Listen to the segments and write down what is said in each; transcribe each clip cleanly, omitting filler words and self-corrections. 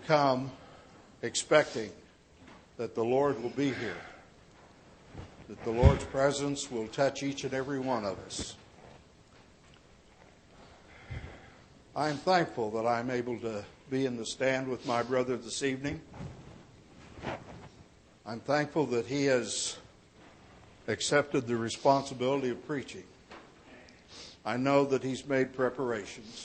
come expecting that the Lord will be here, that the Lord's presence will touch each and every one of us. I'm thankful that I'm able to be in the stand with my brother this evening. I'm thankful that he has accepted the responsibility of preaching. I know that he's made preparations.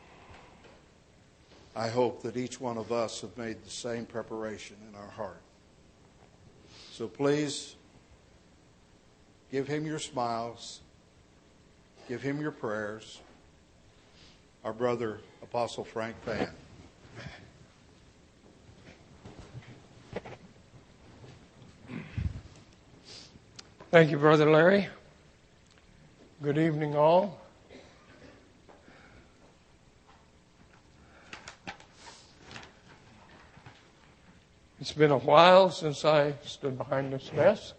I hope that each one of us have made the same preparation in our heart. So please, give him your smiles. Give him your prayers. Our brother, Apostle Frank Fan. Thank you, Brother Larry. Good evening, all. It's been a while since I stood behind this desk.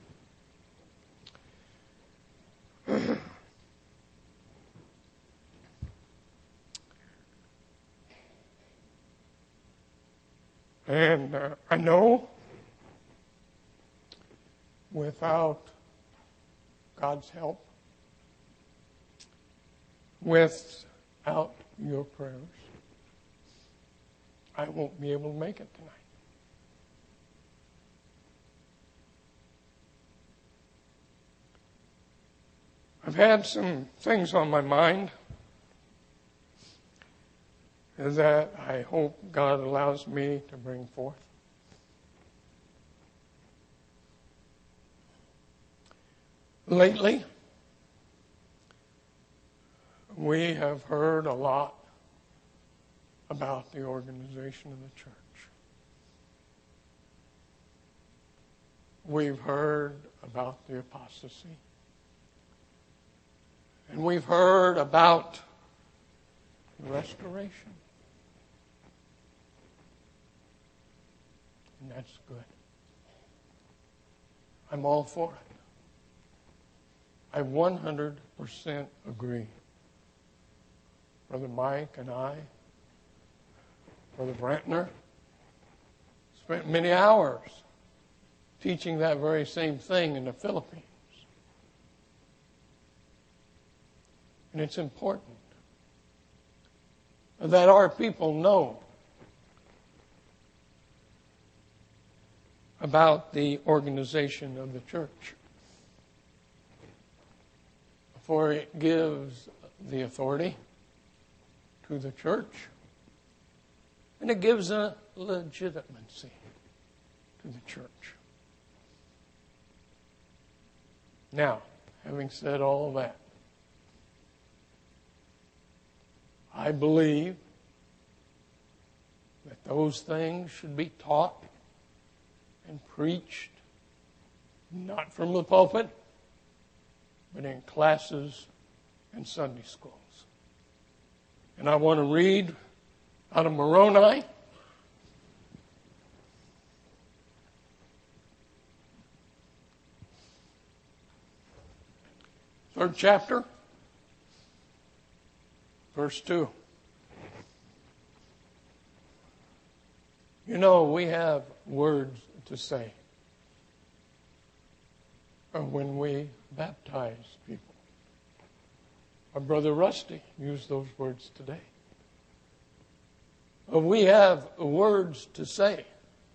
And I know without God's help, without your prayers, I won't be able to make it tonight. I've had some things on my mind that I hope God allows me to bring forth. Lately, we have heard a lot about the organization of the church. We've heard about the apostasy. And we've heard about restoration. And that's good. I'm all for it. I 100% agree. Brother Mike and I, Brother Brantner, spent many hours teaching that very same thing in the Philippines. And it's important that our people know about the organization of the church. For it gives the authority to the church, and it gives a legitimacy to the church. Now, having said all that, I believe that those things should be taught and preached, not from the pulpit, but in classes and Sunday schools. And I want to read out of Moroni, third chapter, verse 2. You know, we have words to say when we baptize people. Our brother Rusty used those words today. We have words to say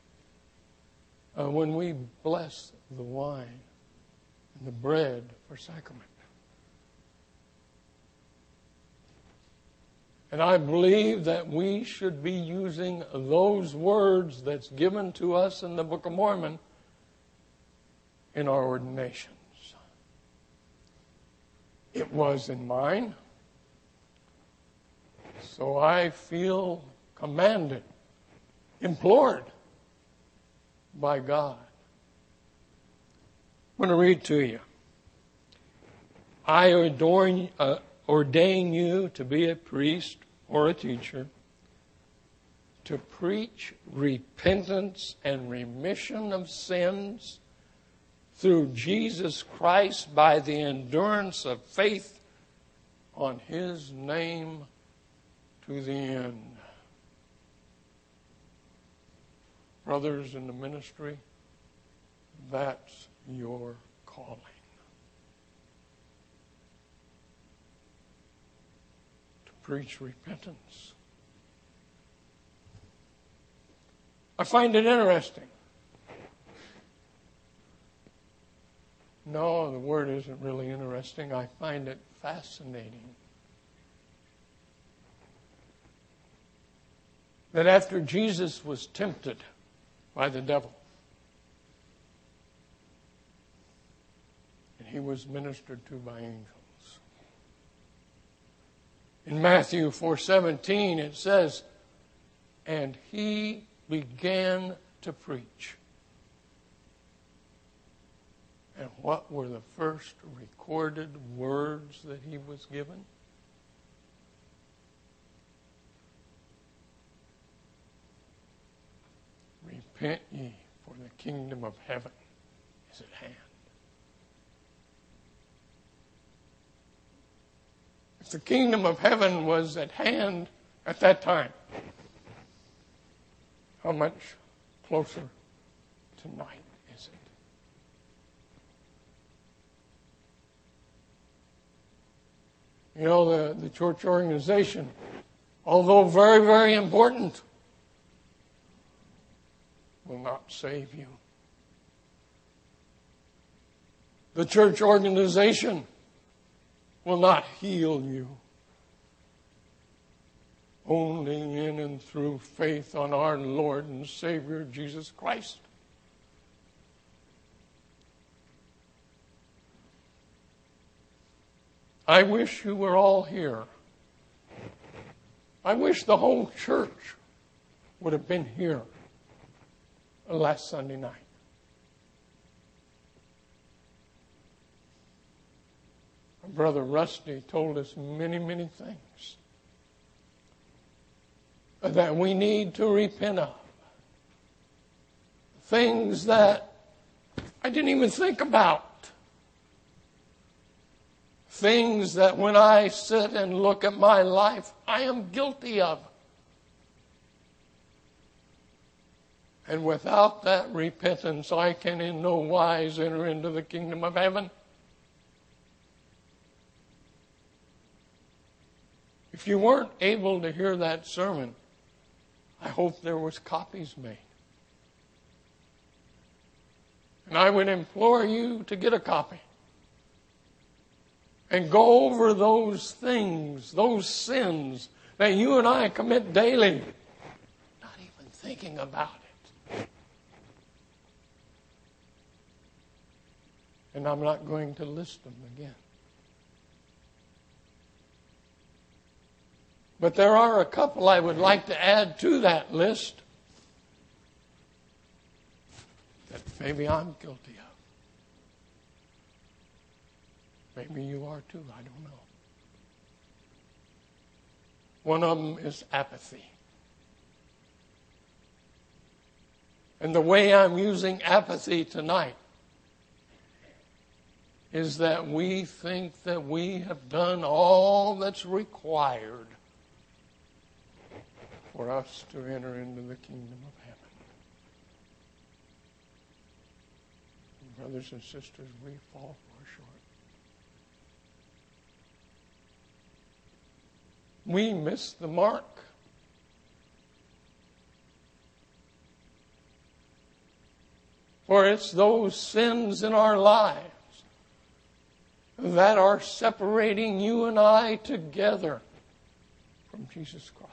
when we bless the wine and the bread for sacrament. And I believe that we should be using those words that's given to us in the Book of Mormon in our ordinations. It was in mine. So I feel commanded, implored by God. I'm going to read to you. I ordain you to be a priest or a teacher, to preach repentance and remission of sins through Jesus Christ by the endurance of faith on His name to the end. brothers in the ministry, that's your calling. To preach repentance. I find it interesting. No, the word isn't really interesting. I find it fascinating. That after Jesus was tempted by the devil, and he was ministered to by angels. In Matthew 4:17 it says, and he began to preach. And what were the first recorded words that he was given? Repent ye, for the kingdom of heaven is at hand. If the kingdom of heaven was at hand at that time, how much closer tonight is it? You know, the church organization, although very, very important, will not save you. The church organization will not heal you. Only in and through faith on our Lord and Savior Jesus Christ. I wish you were all here. I wish the whole church would have been here last Sunday night. Our brother Rusty told us many, many things that we need to repent of. Things that I didn't even think about. Things that when I sit and look at my life, I am guilty of. And without that repentance, I can in no wise enter into the kingdom of heaven. If you weren't able to hear that sermon, I hope there was copies made. And I would implore you to get a copy. And go over those things, those sins that you and I commit daily, not even thinking about it. And I'm not going to list them again. But there are a couple I would like to add to that list that maybe I'm guilty of. Maybe you are too, I don't know. One of them is apathy. And the way I'm using apathy tonight is that we think that we have done all that's required for us to enter into the kingdom of heaven. Brothers and sisters, we fall far short. We miss the mark. For it's those sins in our lives that are separating you and I together from Jesus Christ.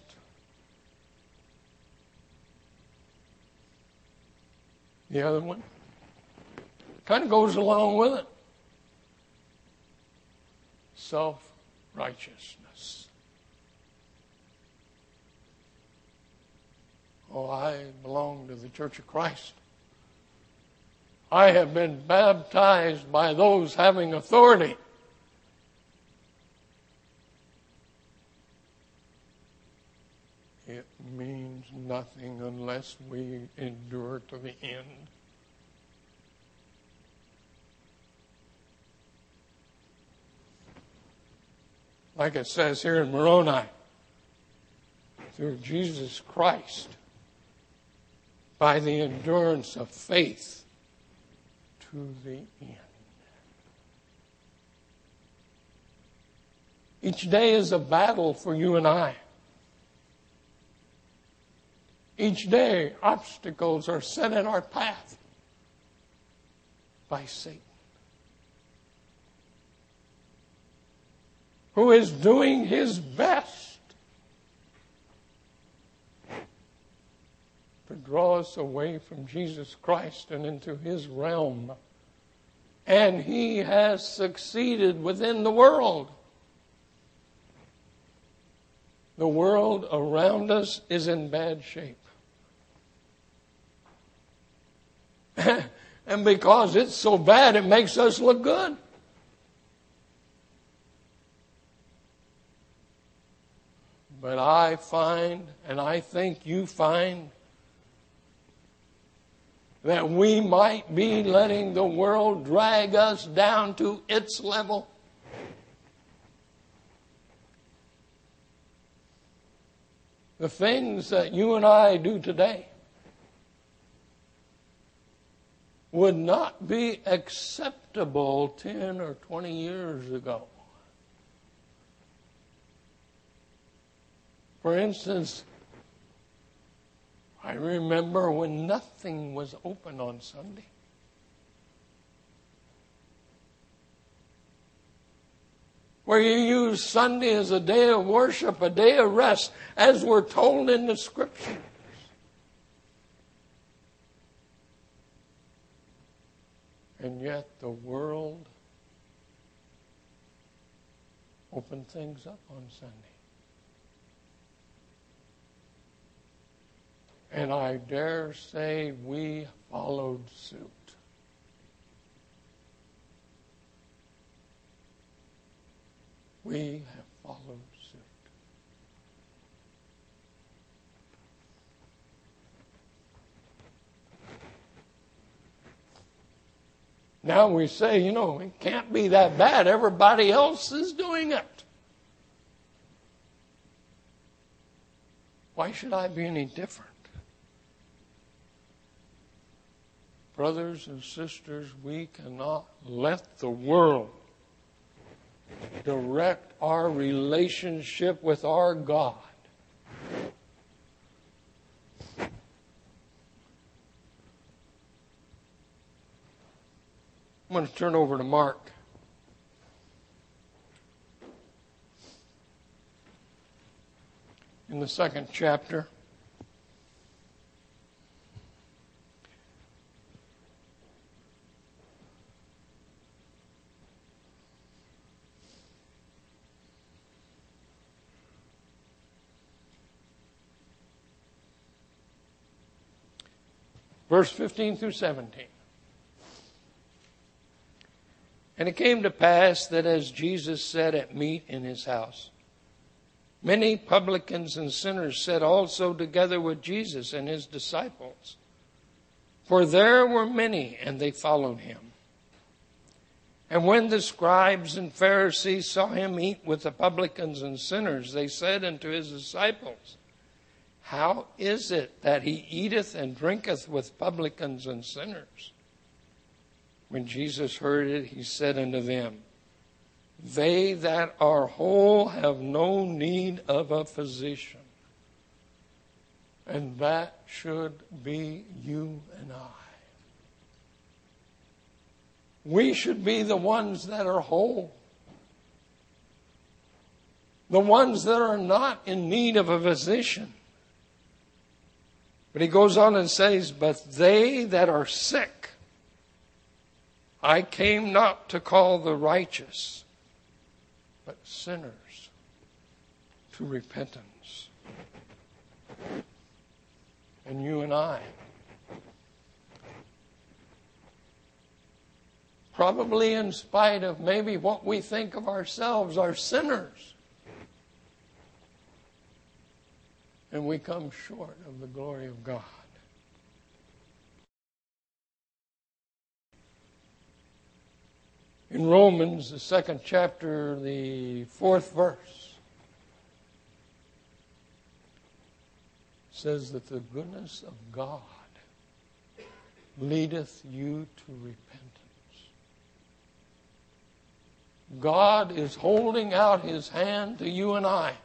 The other one kind of goes along with it. Self-righteousness. Oh, I belong to the Church of Christ. I have been baptized by those having authority. It means nothing unless we endure to the end. Like it says here in Moroni, through Jesus Christ, by the endurance of faith to the end. Each day is a battle for you and I. Each day, obstacles are set in our path by Satan, who is doing his best to draw us away from Jesus Christ and into his realm. And he has succeeded within the world. The world around us is in bad shape. And because it's so bad, it makes us look good. But I find, and I think you find, that we might be letting the world drag us down to its level. The things that you and I do today would not be acceptable 10 or 20 years ago. For instance, I remember when nothing was open on Sunday. Where you use Sunday as a day of worship, a day of rest, as we're told in the Scriptures. And yet the world opened things up on Sunday. And I dare say we followed suit. We have followed suit. Now we say, it can't be that bad. Everybody else is doing it. Why should I be any different? Brothers and sisters, we cannot let the world direct our relationship with our God. I'm going to turn over to Mark. In the 2nd chapter. Verse 15 through 17. And it came to pass that as Jesus sat at meat in his house, many publicans and sinners sat also together with Jesus and his disciples. For there were many, and they followed him. And when the scribes and Pharisees saw him eat with the publicans and sinners, they said unto his disciples, How is it that he eateth and drinketh with publicans and sinners? When Jesus heard it, he said unto them, They that are whole have no need of a physician. And that should be you and I. We should be the ones that are whole. The ones that are not in need of a physician. But he goes on and says, But they that are sick, I came not to call the righteous, but sinners to repentance. And you and I, probably in spite of maybe what we think of ourselves, are sinners. And we come short of the glory of God. In Romans, the 2nd chapter, the 4th verse, says that the goodness of God leadeth you to repentance. God is holding out His hand to you and I.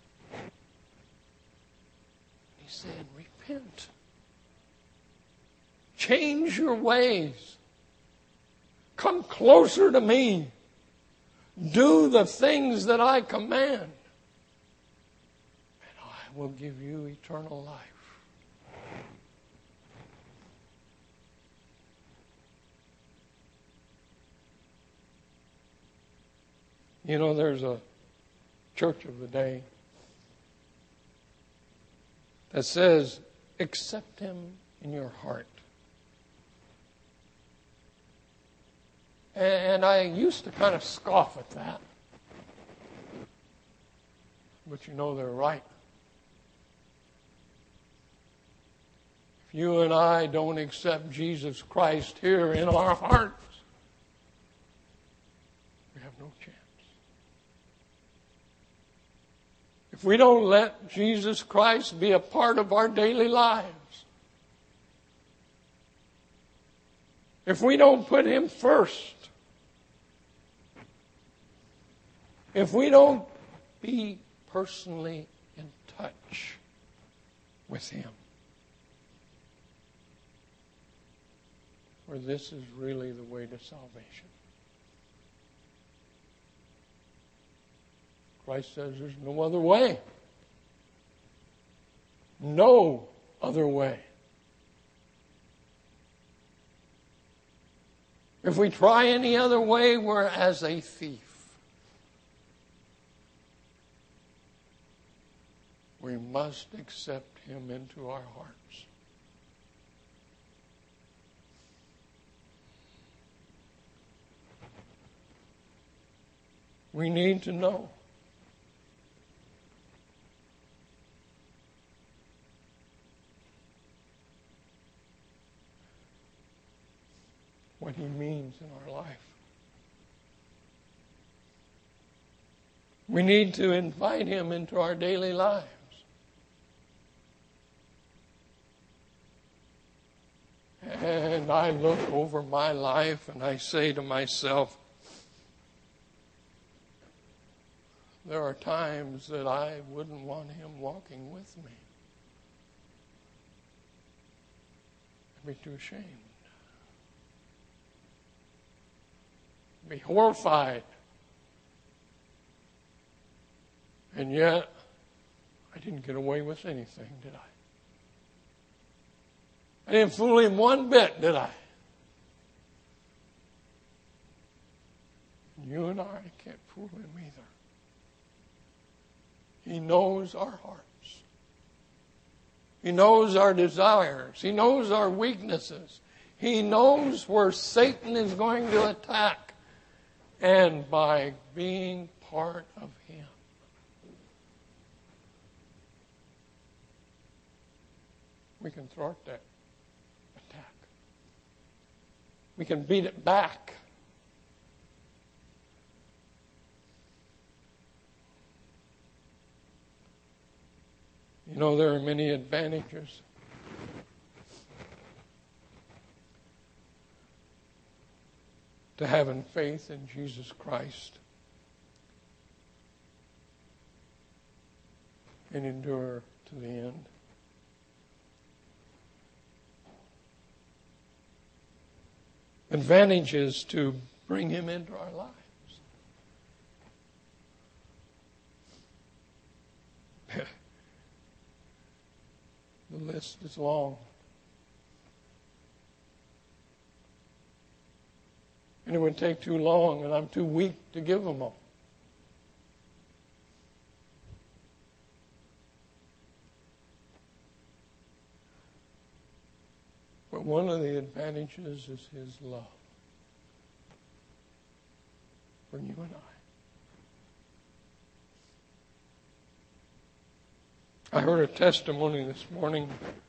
He's saying, repent. Change your ways. Come closer to me. Do the things that I command. And I will give you eternal life. You know, there's a church of the day that says, accept Him in your heart. And I used to kind of scoff at that. But you know they're right. If you and I don't accept Jesus Christ here in our hearts, we have no chance. If we don't let Jesus Christ be a part of our daily lives, if we don't put Him first, if we don't be personally in touch with Him, for this is really the way to salvation. Christ says there's no other way. No other way. If we try any other way, we're as a thief. We must accept Him into our hearts. We need to know what He means in our life. We need to invite Him into our daily lives. And I look over my life and I say to myself, there are times that I wouldn't want Him walking with me. I'd be too ashamed. I'd be horrified. And yet, I didn't get away with anything, did I? I didn't fool Him one bit, did I? You and I can't fool Him either. He knows our hearts. He knows our desires. He knows our weaknesses. He knows where Satan is going to attack. And by being part of Him, we can thwart that attack. We can beat it back. You know, there are many advantages to having faith in Jesus Christ and endure to the end. Advantages to bring Him into our lives. The list is long. And it would take too long, and I'm too weak to give them all. But one of the advantages is His love for you and I heard a testimony this morning.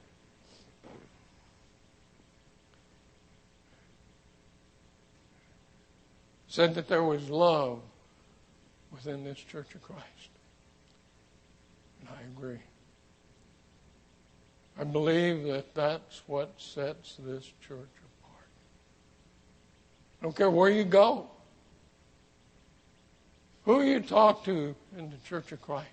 Said that there was love within this Church of Christ. And I agree. I believe that that's what sets this church apart. I don't care where you go, who you talk to in the Church of Christ.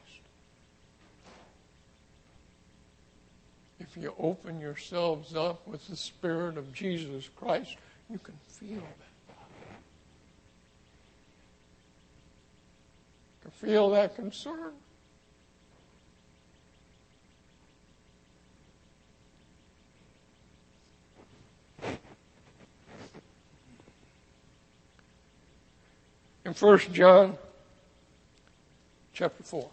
If you open yourselves up with the Spirit of Jesus Christ, you can feel that love. You can feel that concern. In 1 John chapter 4.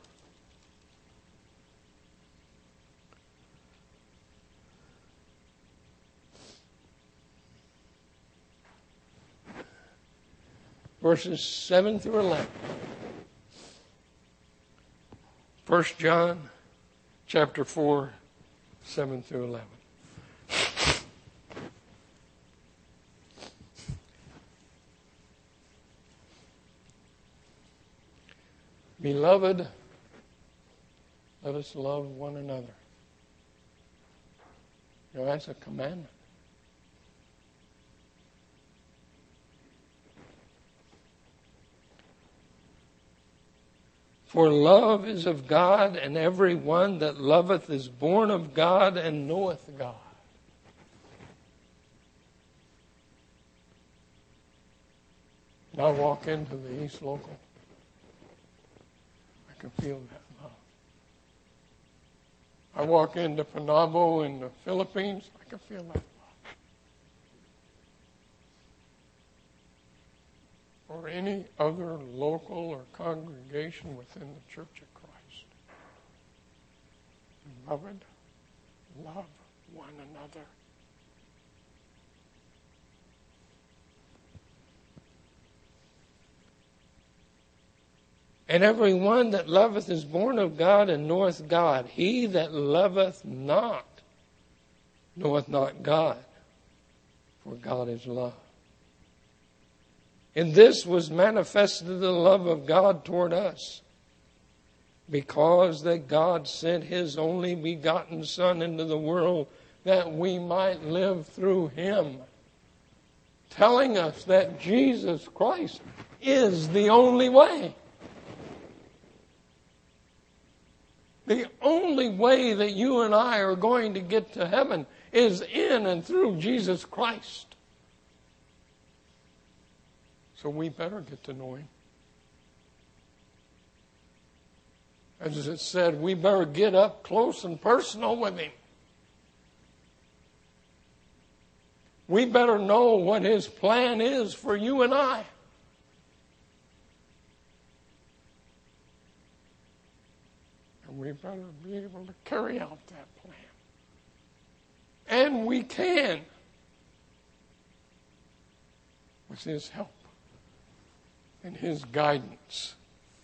Verses 7 through 11. 1 John chapter 4, 7 through 11. Beloved, let us love one another. You know, that's a commandment. For love is of God, and every one that loveth is born of God and knoweth God. And I walk into the East Local. I can feel that love. I walk into Panabo in the Philippines. I can feel that love. Or any other local or congregation within the Church of Christ. Beloved, love one another. And every one that loveth is born of God and knoweth God. He that loveth not knoweth not God, for God is love. In this was manifested the love of God toward us, because that God sent His only begotten Son into the world that we might live through Him, telling us that Jesus Christ is the only way. The only way that you and I are going to get to heaven is in and through Jesus Christ. So we better get to know Him. As it said, we better get up close and personal with Him. We better know what His plan is for you and I. And we better be able to carry out that plan. And we can, with His help and His guidance.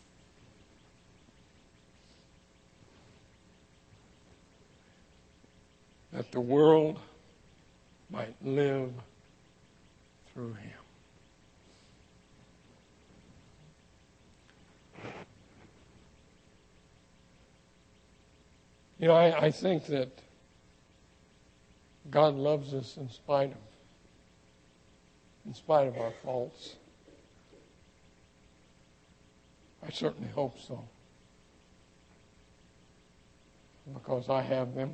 That the world might live through Him. You know, I think that God loves us in spite of our faults. I certainly hope so. Because I have them.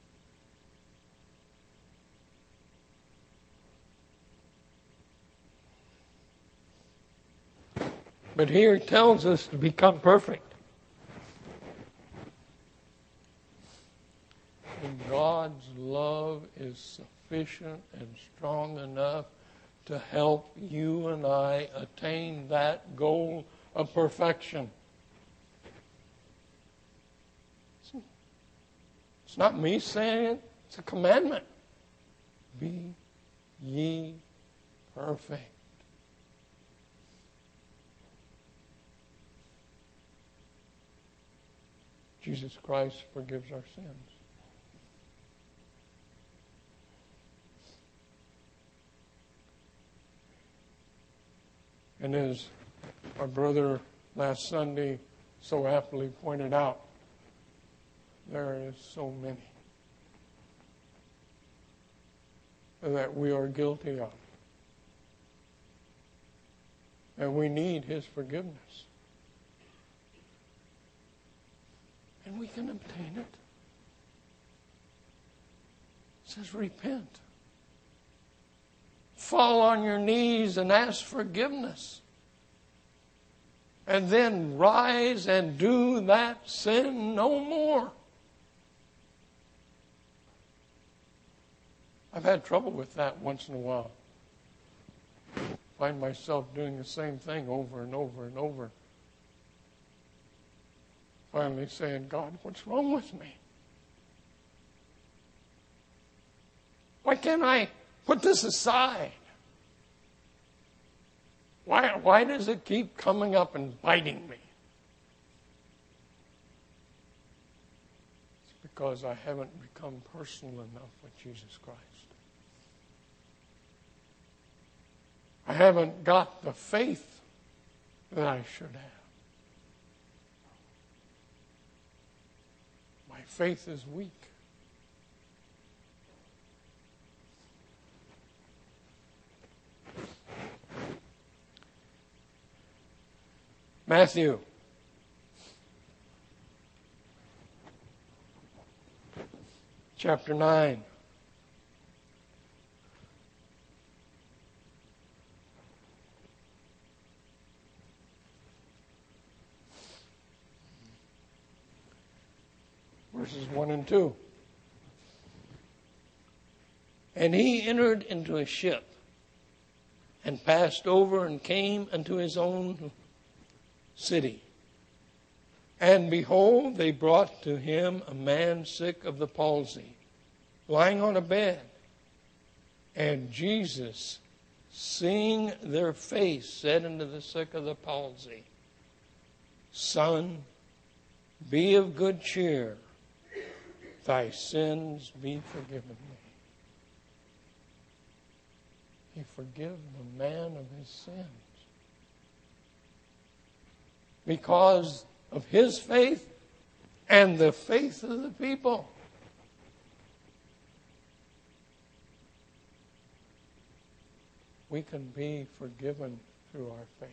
But here it tells us to become perfect. And God's love is sufficient and strong enough to help you and I attain that goal of perfection. It's not me saying it, it's a commandment. Be ye perfect. Jesus Christ forgives our sins. And as our brother last Sunday so aptly pointed out, there is so many that we are guilty of. And we need His forgiveness. And we can obtain it. It says, repent. Fall on your knees and ask forgiveness. And then rise and do that sin no more. I've had trouble with that once in a while. Find myself doing the same thing over and over and over. Finally saying, God, what's wrong with me? Why can't I put this aside? Why does it keep coming up and biting me? It's because I haven't become personal enough with Jesus Christ. I haven't got the faith that I should have. My faith is weak. Matthew chapter 9. Verses 1 and 2. And he entered into a ship and passed over and came unto his own city. And behold, they brought to him a man sick of the palsy, lying on a bed. And Jesus, seeing their face, said unto the sick of the palsy, Son, be of good cheer. Thy sins be forgiven thee. He forgave the man of his sins. Because of his faith and the faith of the people. We can be forgiven through our faith.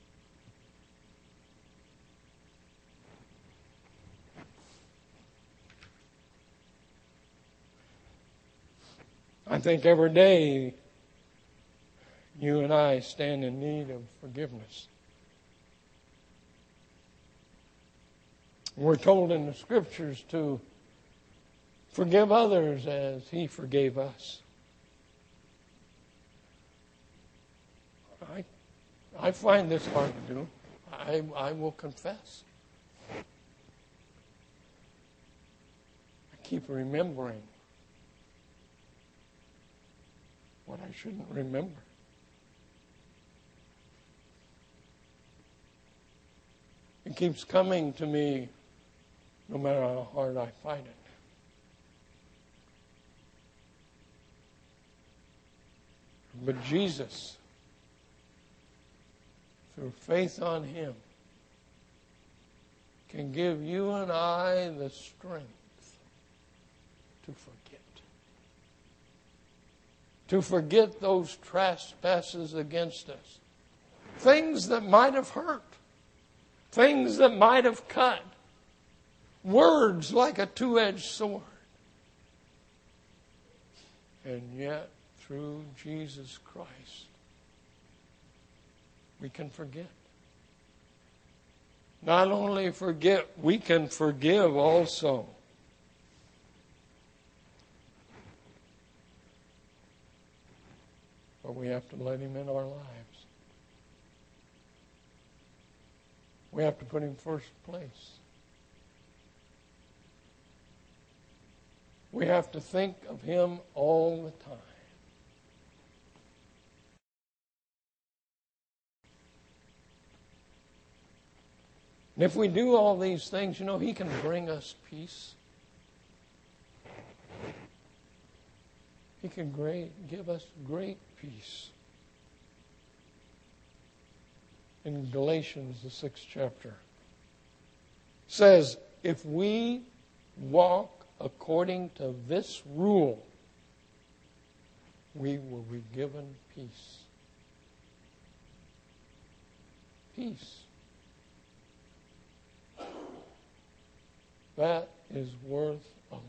I think every day you and I stand in need of forgiveness. We're told in the Scriptures to forgive others as He forgave us. I find this hard to do. I will confess. I keep remembering what I shouldn't remember. It keeps coming to me no matter how hard I fight it. But Jesus, through faith on Him, can give you and I the strength to forget. To forget those trespasses against us. Things that might have hurt. Things that might have cut. Words like a two-edged sword. And yet, through Jesus Christ, we can forget. Not only forget, we can forgive also. But we have to let Him in our lives. We have to put Him first place. We have to think of Him all the time. And if we do all these things, He can bring us peace. He can give us great peace. In Galatians, the 6th chapter, says, if we walk according to this rule, we will be given peace. Peace. That is worth a lot.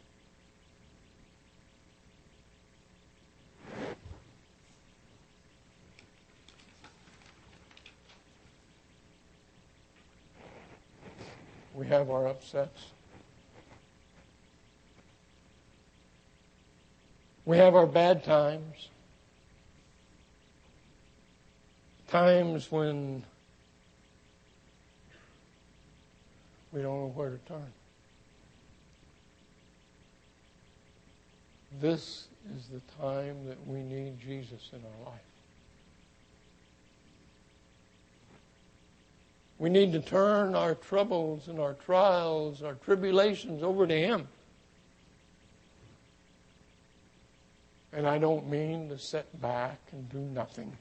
We have our upsets. We have our bad times. Times when we don't know where to turn. This is the time that we need Jesus in our life. We need to turn our troubles and our trials, our tribulations over to Him. And I don't mean to sit back and do nothing.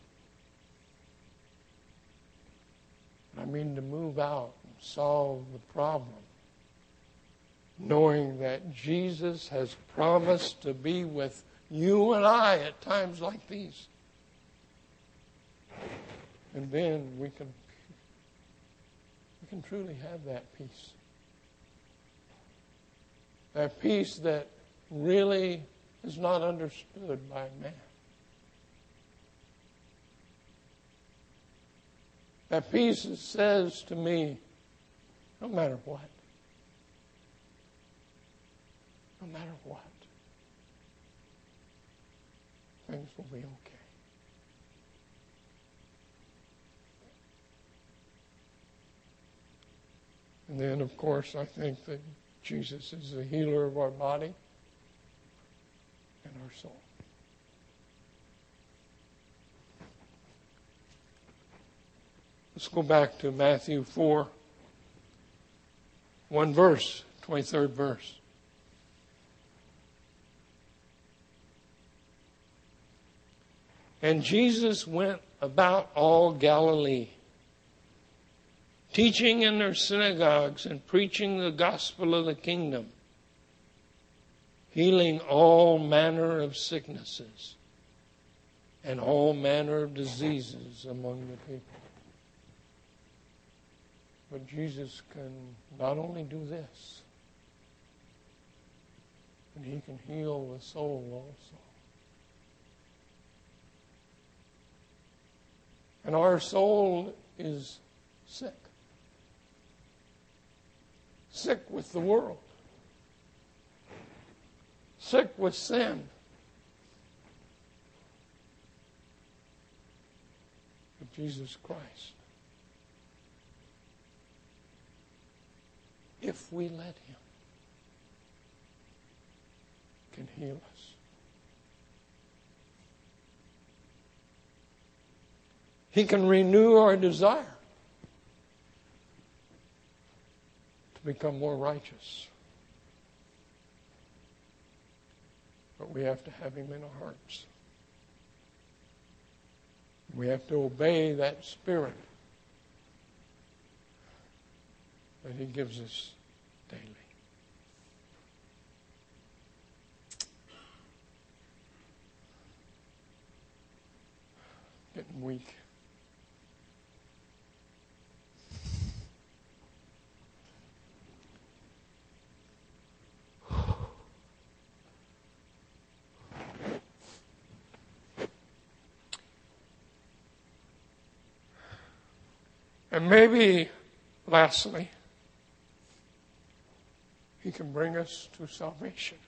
I mean to move out and solve the problem, knowing that Jesus has promised to be with you and I at times like these. And then we can truly have that peace. That peace that really is not understood by man. That peace that says to me, no matter what, things will be okay. And then, of course, I think that Jesus is the healer of our body and our soul. Let's go back to Matthew 4, one verse, 23rd verse. And Jesus went about all Galilee, teaching in their synagogues and preaching the gospel of the kingdom, healing all manner of sicknesses and all manner of diseases among the people. But Jesus can not only do this, but He can heal the soul also. And our soul is sick. Sick with the world. Sick with sin. But Jesus Christ, if we let Him, can heal us. He can renew our desire to become more righteous. But we have to have Him in our hearts. We have to obey that Spirit that He gives us daily. Getting weak. And maybe, lastly, He can bring us to salvation.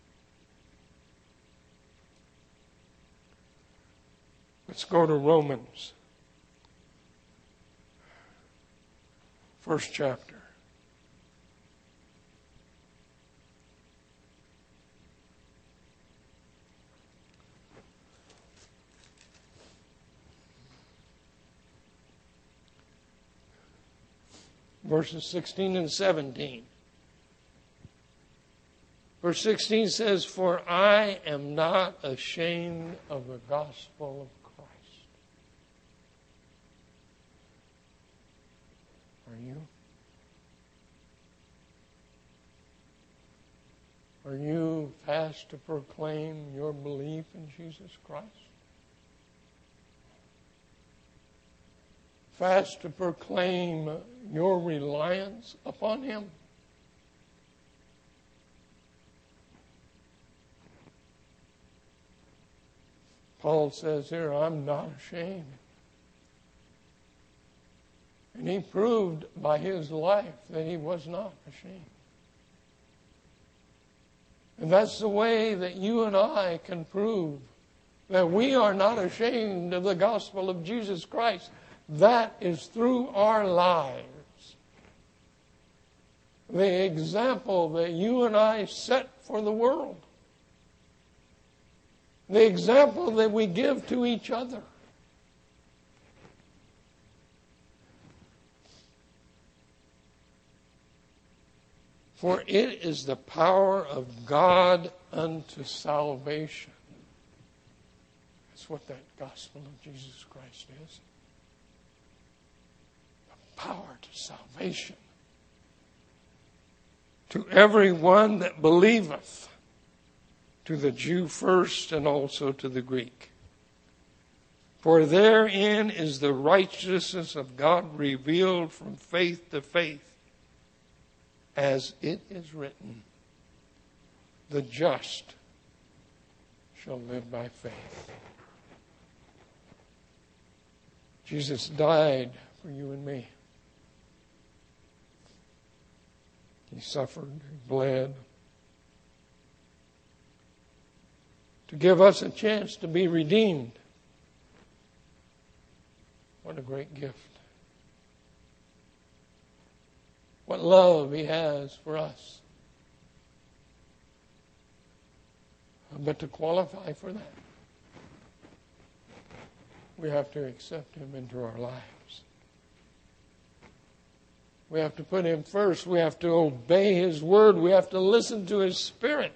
Let's go to Romans, first chapter. Verses 16 and 17. Verse 16 says, "For I am not ashamed of the gospel of Christ." Are you? Are you fast to proclaim your belief in Jesus Christ? Fast to proclaim your reliance upon Him? Paul says here, I'm not ashamed. And he proved by his life that he was not ashamed. And that's the way that you and I can prove that we are not ashamed of the gospel of Jesus Christ. That is through our lives. The example that you and I set for the world. The example that we give to each other. For it is the power of God unto salvation. That's what that gospel of Jesus Christ is. The power to salvation. To every one that believeth. To the Jew first and also to the Greek. For therein is the righteousness of God revealed from faith to faith. As it is written, the just shall live by faith. Jesus died for you and me. He suffered, he bled, to give us a chance to be redeemed. What a great gift. What love He has for us. But to qualify for that, we have to accept Him into our lives. We have to put Him first. We have to obey His word. We have to listen to His Spirit.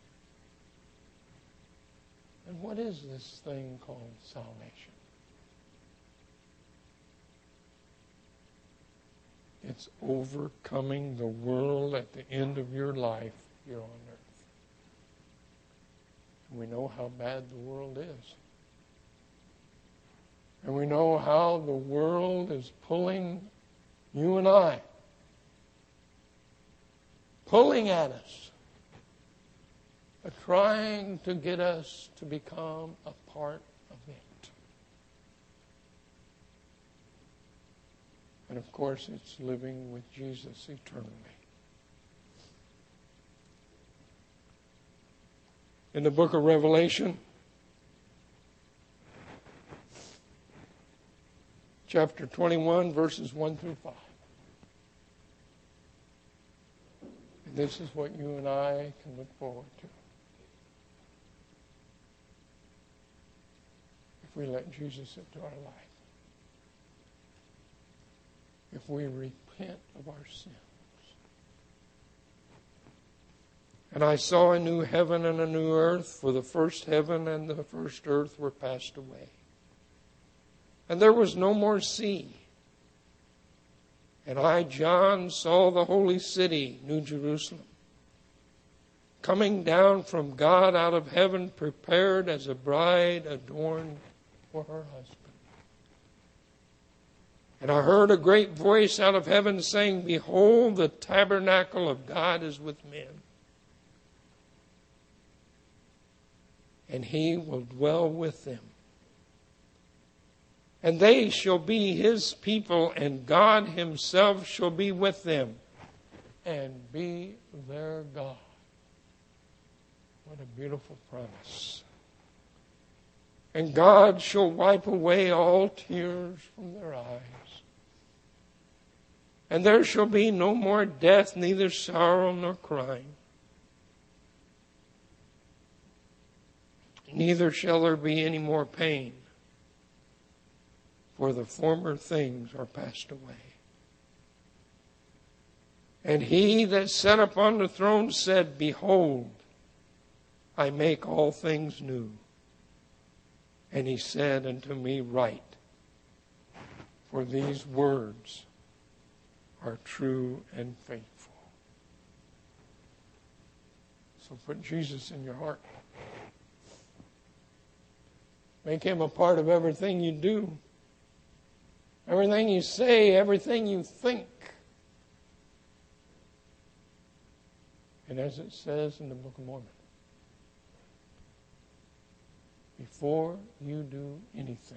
And what is this thing called salvation? It's overcoming the world at the end of your life here on earth. And we know how bad the world is. And we know how the world is pulling you and I. Pulling at us. Trying to get us to become a part of it. And of course, it's living with Jesus eternally. In the book of Revelation, chapter 21, verses 1 through 5. And this is what you and I can look forward to. If we let Jesus into our life. If we repent of our sins. And I saw a new heaven and a new earth, for the first heaven and the first earth were passed away. And there was no more sea. And I, John, saw the holy city, New Jerusalem, coming down from God out of heaven, prepared as a bride adorned for her husband. And I heard a great voice out of heaven saying, Behold, the tabernacle of God is with men. And He will dwell with them. And they shall be His people, and God Himself shall be with them, and be their God. What a beautiful promise. And God shall wipe away all tears from their eyes. And there shall be no more death, neither sorrow nor crying. Neither shall there be any more pain, for the former things are passed away. And He that sat upon the throne said, Behold, I make all things new. And He said unto me, Write, for these words are true and faithful. So put Jesus in your heart. Make him a part of everything you do, everything you say, everything you think. And as it says in the Book of Mormon, before you do anything,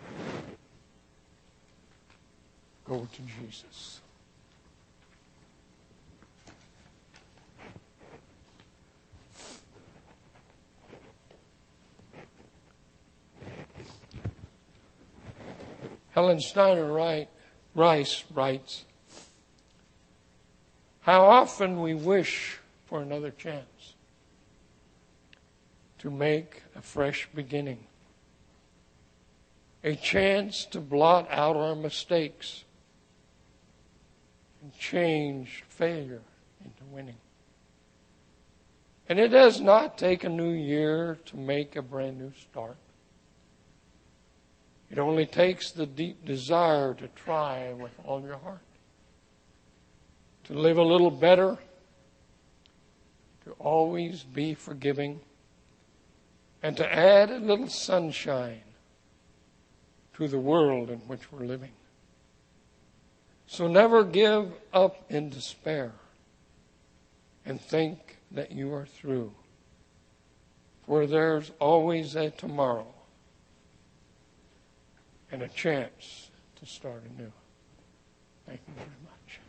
go to Jesus. Helen Steiner Rice writes, how often we wish for another chance to make a fresh beginning, a chance to blot out our mistakes and change failure into winning. And it does not take a new year to make a brand new start. It only takes the deep desire to try with all your heart, to live a little better, to always be forgiving, and to add a little sunshine to the world in which we're living. So never give up in despair and think that you are through, for there's always a tomorrow and a chance to start anew. Thank you very much.